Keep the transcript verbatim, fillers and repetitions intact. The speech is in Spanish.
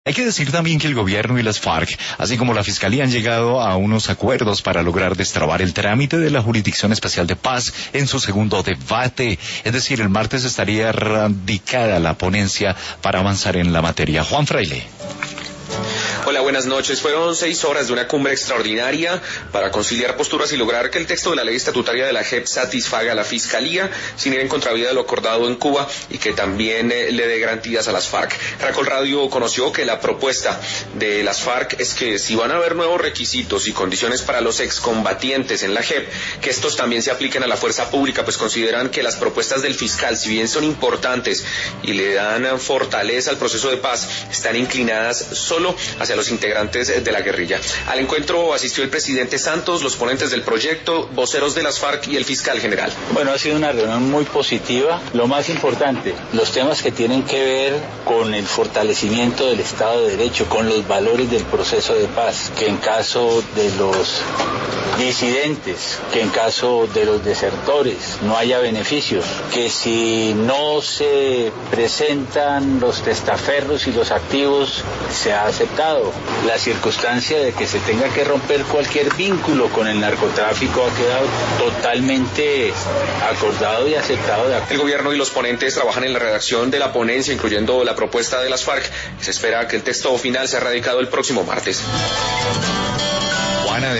Hay que decir también que el gobierno y las FARC, así como la Fiscalía, han llegado a unos acuerdos para lograr destrabar el trámite de la Jurisdicción Especial de Paz en su segundo debate. Es decir, el martes estaría radicada la ponencia para avanzar en la materia. Juan Fraile. Hola, buenas noches. Fueron seis horas de una cumbre extraordinaria para conciliar posturas y lograr que el texto de la ley estatutaria de la J E P satisfaga a la Fiscalía sin ir en contravía de lo acordado en Cuba y que también eh, le dé garantías a las FARC. Caracol Radio conoció que la propuesta de las FARC es que si van a haber nuevos requisitos y condiciones para los excombatientes en la J E P, que estos también se apliquen a la fuerza pública, pues consideran que las propuestas del fiscal, si bien son importantes y le dan fortaleza al proceso de paz, están inclinadas solo hacia los integrantes de la guerrilla. Al encuentro asistió el presidente Santos, los ponentes del proyecto, voceros de las FARC y el fiscal general. Bueno, ha sido una reunión muy positiva. Lo más importante, los temas que tienen que ver con el fortalecimiento del Estado de Derecho, con los valores del proceso de paz, que en caso de los disidentes, que en caso de los desertores no haya beneficios, que si no se presentan los testaferros y los activos se ha aceptado. La circunstancia de que se tenga que romper cualquier vínculo con el narcotráfico ha quedado totalmente acordado y aceptado. De el gobierno y los ponentes trabajan en la redacción de la ponencia, incluyendo la propuesta de las FARC. Se espera que el texto final sea radicado el próximo martes. Juana de